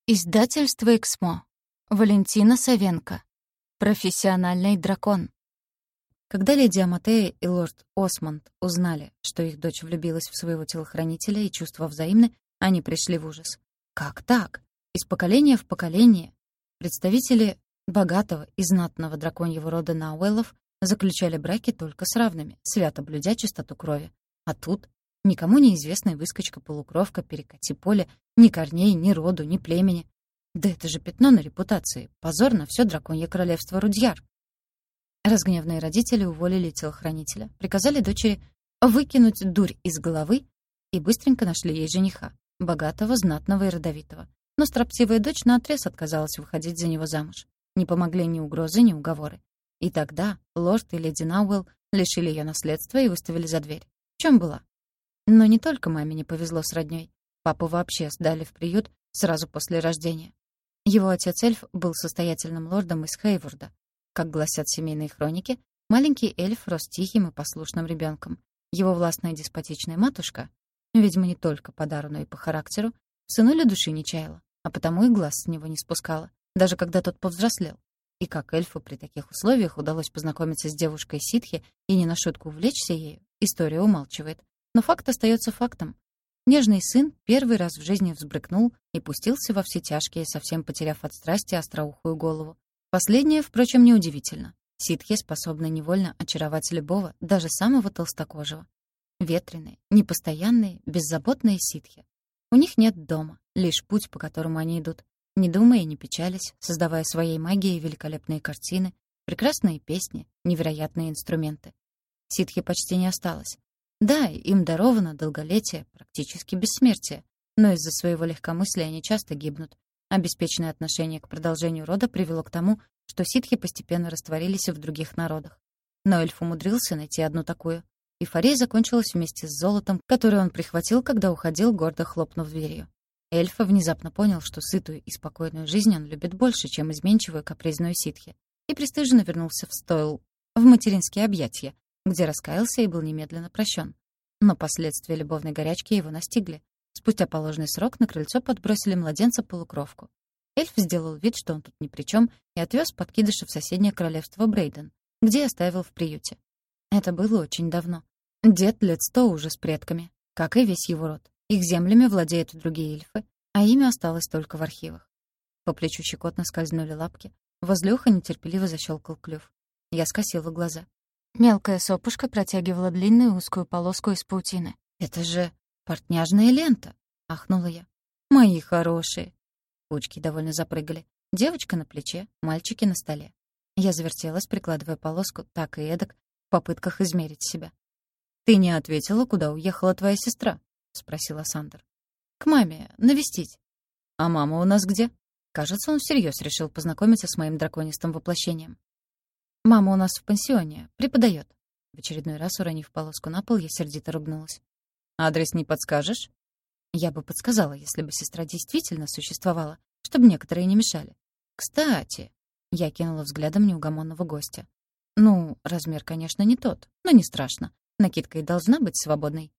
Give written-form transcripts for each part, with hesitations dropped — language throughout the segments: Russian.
Издательство «Эксмо». Валентина Савенко. Профессиональный дракон. Когда леди Аматея и лорд Осмонд узнали, что их дочь влюбилась в своего телохранителя и чувства взаимны, они пришли в ужас. Как так? Из поколения в поколение представители богатого и знатного драконьего рода Науэллов заключали браки только с равными, свято блюдя чистоту крови. А тут никому неизвестная выскочка-полукровка перекати поле, ни корней, ни роду, ни племени. Да это же пятно на репутации, позор на все драконье королевство Рудьяр. Разгневанные родители уволили телохранителя, приказали дочери выкинуть дурь из головы и быстренько нашли ей жениха, богатого, знатного и родовитого. Но строптивая дочь наотрез отказалась выходить за него замуж. Не помогли ни угрозы, ни уговоры. И тогда лорд и леди Науэлл лишили ее наследства и выставили за дверь. В чем была? Но не только маме не повезло с роднёй. Папу вообще сдали в приют сразу после рождения. Его отец-эльф был состоятельным лордом из Хейворда. Как гласят семейные хроники, маленький эльф рос тихим и послушным ребенком. Его властная деспотичная матушка, видимо, не только по дару, но и по характеру, в сынуле души не чаяла, а потому и глаз с него не спускала, даже когда тот повзрослел. И как эльфу при таких условиях удалось познакомиться с девушкой ситхи и не на шутку увлечься ею, история умалчивает. Но факт остается фактом. Нежный сын первый раз в жизни взбрыкнул и пустился во все тяжкие, совсем потеряв от страсти остроухую голову. Последнее, впрочем, неудивительно. Ситхи способны невольно очаровать любого, даже самого толстокожего. Ветреные, непостоянные, беззаботные ситхи. У них нет дома, лишь путь, по которому они идут. Не думая и не печались, создавая своей магией великолепные картины, прекрасные песни, невероятные инструменты. Ситхи почти не осталось. Да, им даровано долголетие, практически бессмертие, но из-за своего легкомыслия они часто гибнут. Обеспеченное отношение к продолжению рода привело к тому, что ситхи постепенно растворились в других народах. Но эльф умудрился найти одну такую. Эйфория закончилась вместе с золотом, которое он прихватил, когда уходил, гордо хлопнув дверью. Эльф внезапно понял, что сытую и спокойную жизнь он любит больше, чем изменчивую капризную ситхи, и пристыженно вернулся в стойл, в материнские объятия, где раскаялся и был немедленно прощен. Но последствия любовной горячки его настигли. Спустя положенный срок на крыльцо подбросили младенца-полукровку. Эльф сделал вид, что он тут ни при чем, и отвез подкидыша в соседнее королевство Брейден, где оставил в приюте. Это было очень давно. Дед лет 100 уже с предками, как и весь его род. Их землями владеют другие эльфы, а имя осталось только в архивах. По плечу щекотно скользнули лапки, возле уха нетерпеливо защелкал клюв. Я скосила глаза. Мелкая сопушка протягивала длинную узкую полоску из паутины. «Это же портняжная лента!» — ахнула я. «Мои хорошие!» Кучки довольно запрыгали. Девочка на плече, мальчики на столе. Я завертелась, прикладывая полоску так и эдак, в попытках измерить себя. «Ты не ответила, куда уехала твоя сестра?» — спросила Сандер. «К маме, навестить». «А мама у нас где?» Кажется, он всерьез решил познакомиться с моим драконистым воплощением. «Мама у нас в пансионе, преподает». В очередной раз, уронив полоску на пол, я сердито ругнулась. «Адрес не подскажешь?» Я бы подсказала, если бы сестра действительно существовала, чтобы некоторые не мешали. «Кстати...» — я кинула взглядом неугомонного гостя. «Ну, размер, конечно, не тот, но не страшно. Накидка и должна быть свободной».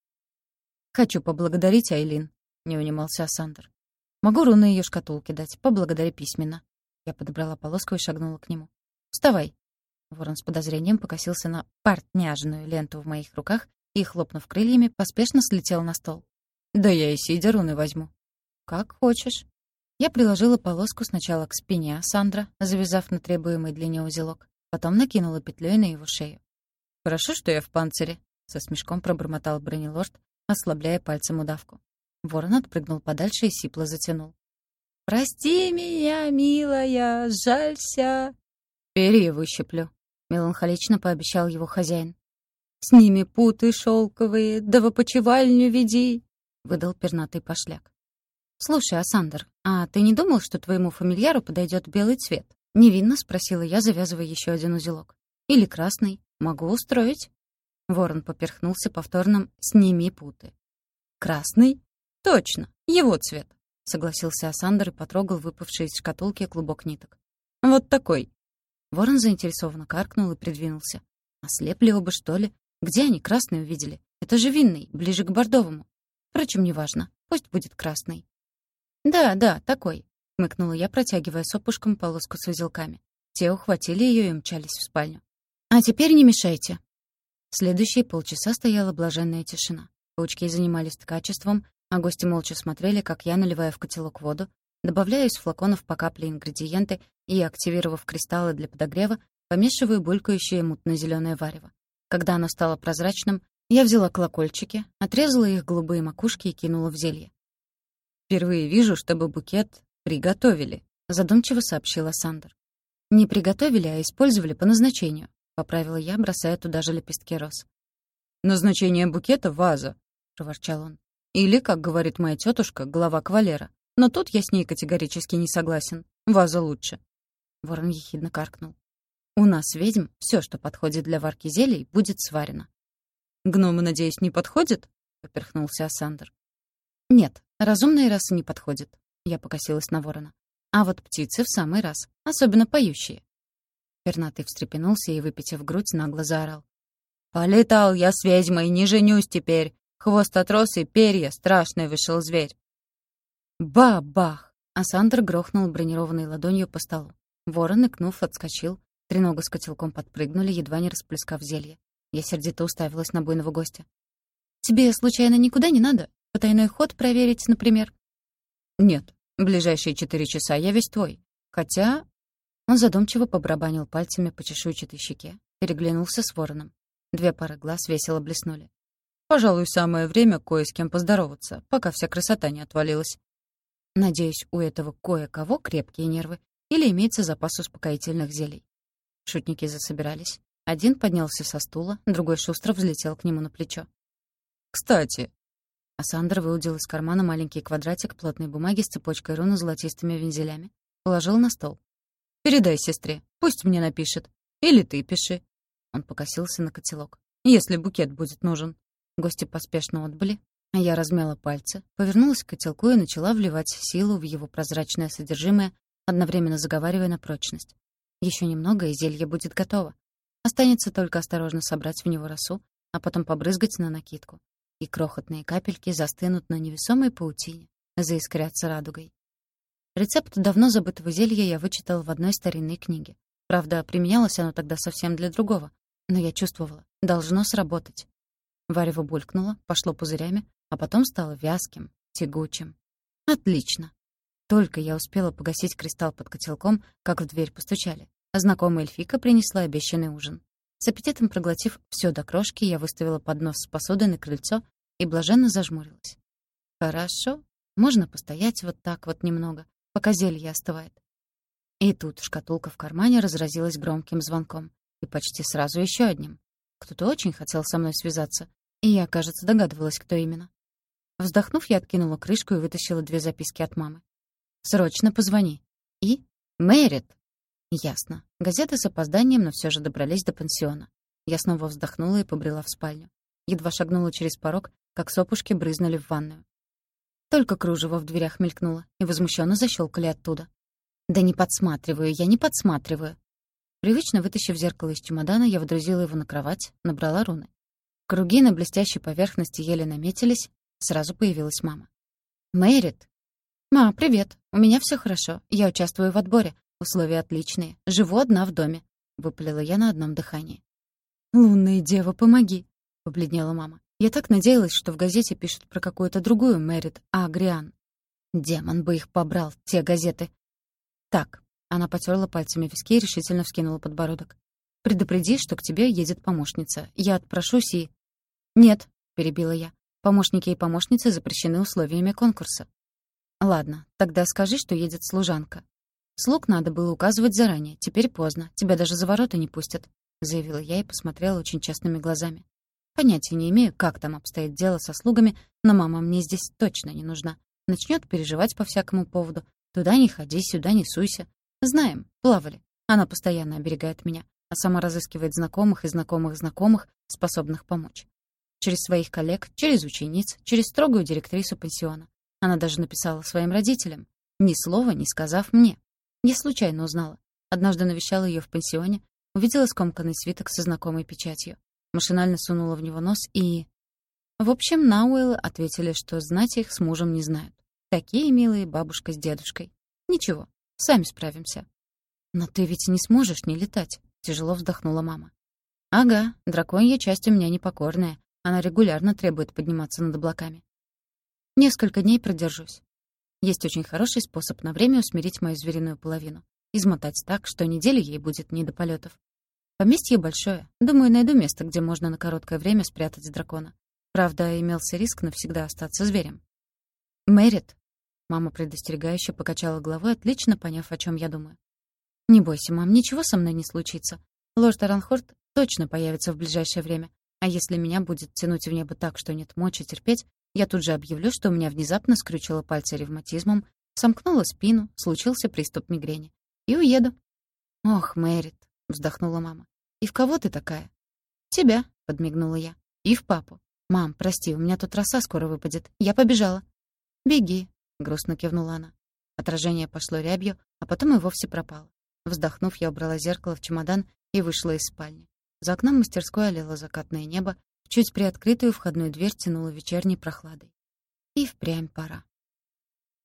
«Хочу поблагодарить Айлин», — не унимался Асандр. «Могу руны ее шкатулке дать, поблагодари письменно». Я подобрала полоску и шагнула к нему. «Вставай». Ворон с подозрением покосился на портняжную ленту в моих руках и, хлопнув крыльями, поспешно слетел на стол. «Да я и сидя руны возьму». «Как хочешь». Я приложила полоску сначала к спине Сандра, завязав на требуемой длине узелок, потом накинула петлей на его шею. «Хорошо, что я в панцире», — со смешком пробормотал бронелорд, ослабляя пальцем удавку. Ворон отпрыгнул подальше и сипло затянул. «Прости меня, милая, жалься». «Перья выщеплю», — меланхолично пообещал его хозяин. «Сними путы шелковые, да в опочивальню веди», — выдал пернатый пошляк. «Слушай, Асандр, а ты не думал, что твоему фамильяру подойдет белый цвет?» — невинно спросила я, завязывая еще один узелок. «Или красный. Могу устроить». Ворон поперхнулся повторным «сними путы». «Красный? Точно, его цвет», — согласился Асандр и потрогал выпавший из шкатулки клубок ниток. «Вот такой». Ворон заинтересованно каркнул и придвинулся. Ослепли оба, что ли? Где они красный увидели? Это же винный, ближе к бордовому. Впрочем, неважно. Пусть будет красный. Да, такой. хмыкнула я, протягивая сопушкам полоску с узелками. Те ухватили ее и мчались в спальню. «А теперь не мешайте». Следующие полчаса стояла блаженная тишина. Паучки занимались ткачеством, а гости молча смотрели, как я наливаю в котелок воду, добавляю из флаконов по капле ингредиенты и, активировав кристаллы для подогрева, помешиваю булькающее мутно-зелёное варево. Когда оно стало прозрачным, я взяла колокольчики, отрезала их голубые макушки и кинула в зелье. «Впервые вижу, чтобы букет приготовили», — задумчиво сообщила Сандер. «Не приготовили, а использовали по назначению», — поправила я, бросая туда же лепестки роз. «Назначение букета — ваза», — проворчал он. «Или, как говорит моя тетушка, голова кавалера. Но тут я с ней категорически не согласен. Ваза лучше». Ворон ехидно каркнул. «У нас, ведьм, все, что подходит для варки зелий, будет сварено». «Гномы, надеюсь, не подходят?» — поперхнулся Асандр. «Нет, разумные расы не подходят», — я покосилась на ворона. «А вот птицы в самый раз, особенно поющие». Пернатый встрепенулся и, выпитив грудь, нагло заорал. «Полетал я с ведьмой, не женюсь теперь. Хвост отрос и перья, страшный вышел зверь». Ба-бах! Асандр грохнул бронированной ладонью по столу. Ворон, икнув, отскочил. Тренога с котелком подпрыгнули, едва не расплескав зелье. Я сердито уставилась на буйного гостя. «Тебе, случайно, никуда не надо? Потайной ход проверить, например?» «Нет, ближайшие 4 часа я весь твой. Хотя...» Он задумчиво побарабанил пальцами по чешуйчатой щеке, переглянулся с вороном. 2 пары глаз весело блеснули. «Пожалуй, самое время кое с кем поздороваться, пока вся красота не отвалилась». Надеюсь, у этого кое-кого крепкие нервы или имеется запас успокоительных зелий. Шутники засобирались. Один поднялся со стула, другой шустро взлетел к нему на плечо. «Кстати...» Асандр выудил из кармана маленький квадратик плотной бумаги с цепочкой рун и золотистыми вензелями. Положил на стол. «Передай сестре, пусть мне напишет. Или ты пиши». Он покосился на котелок. «Если букет будет нужен». Гости поспешно отбыли, а я размяла пальцы, повернулась к котелку и начала вливать силу в его прозрачное содержимое, одновременно заговаривая на прочность. Еще немного, и зелье будет готово. Останется только осторожно собрать в него росу, а потом побрызгать на накидку. И крохотные капельки застынут на невесомой паутине, заискрятся радугой. Рецепт давно забытого зелья я вычитала в одной старинной книге. Правда, применялось оно тогда совсем для другого, но я чувствовала, должно сработать. Варево булькнуло, пошло пузырями, а потом стало вязким, тягучим. Отлично. Только я успела погасить кристалл под котелком, как в дверь постучали, а знакомая эльфийка принесла обещанный ужин. С аппетитом проглотив все до крошки, я выставила поднос с посудой на крыльцо и блаженно зажмурилась. Хорошо, можно постоять вот так вот немного, пока зелье остывает. И тут шкатулка в кармане разразилась громким звонком, и почти сразу еще одним. Кто-то очень хотел со мной связаться, и я, кажется, догадывалась, кто именно. Вздохнув, я откинула крышку и вытащила 2 записки от мамы. «Срочно позвони». И «Мэрит». Ясно. Газеты с опозданием, но все же добрались до пансиона. Я снова вздохнула и побрела в спальню. Едва шагнула через порог, как сопушки брызнули в ванную. Только кружево в дверях мелькнуло, и возмущенно защелкали оттуда. «Да не подсматриваю, я не подсматриваю». Привычно вытащив зеркало из чемодана, я водрузила его на кровать, набрала руны. Круги на блестящей поверхности еле наметились, сразу появилась мама. «Мэрит!» «Ма, привет. У меня все хорошо. Я участвую в отборе. Условия отличные. Живу одна в доме», — выпалила я на одном дыхании. «Лунная дева, помоги!» — побледнела мама. «Я так надеялась, что в газете пишут про какую-то другую Мэрит Агриан. Демон бы их побрал, те газеты!» «Так», — она потёрла пальцами виски и решительно вскинула подбородок. «Предупреди, что к тебе едет помощница. Я отпрошусь и...» «Нет», — перебила я. «Помощники и помощницы запрещены условиями конкурса». «Ладно, тогда скажи, что едет служанка». «Слуг надо было указывать заранее. Теперь поздно. Тебя даже за ворота не пустят», — заявила я и посмотрела очень честными глазами. Понятия не имею, как там обстоит дело со слугами, но мама мне здесь точно не нужна. Начнет переживать по всякому поводу. Туда не ходи, сюда не суйся. Знаем, плавали. Она постоянно оберегает меня, а сама разыскивает знакомых и знакомых знакомых, способных помочь. Через своих коллег, через учениц, через строгую директрису пансиона. Она даже написала своим родителям, ни слова не сказав мне. Я случайно узнала. Однажды навещала ее в пансионе, увидела скомканный свиток со знакомой печатью. Машинально сунула в него нос и... В общем, Науэллы ответили, что знать их с мужем не знают. Такие милые бабушка с дедушкой. Ничего, сами справимся». «Но ты ведь не сможешь не летать», — тяжело вздохнула мама. «Ага, драконья часть у меня непокорная. Она регулярно требует подниматься над облаками. Несколько дней продержусь. Есть очень хороший способ на время усмирить мою звериную половину. Измотать так, что неделю ей будет не до полетов. Поместье большое. Думаю, найду место, где можно на короткое время спрятать дракона. Правда, имелся риск навсегда остаться зверем». «Мэрит», — мама предостерегающе покачала головой, отлично поняв, о чем я думаю. «Не бойся, мам, ничего со мной не случится. Лорд Аранхорд точно появится в ближайшее время. А если меня будет тянуть в небо так, что нет мочи терпеть, я тут же объявлю, что у меня внезапно скрючило пальцы ревматизмом, сомкнула спину, случился приступ мигрени. И уеду». «Ох, Мэрит», — вздохнула мама. «И в кого ты такая?» «Тебя», — подмигнула я. «И в папу. Мам, прости, у меня тут роса скоро выпадет. Я побежала». «Беги», — грустно кивнула она. Отражение пошло рябью, а потом и вовсе пропало. Вздохнув, я убрала зеркало в чемодан и вышла из спальни. За окном мастерской олело закатное небо, в чуть приоткрытую входную дверь тянуло вечерней прохладой. И впрямь пора.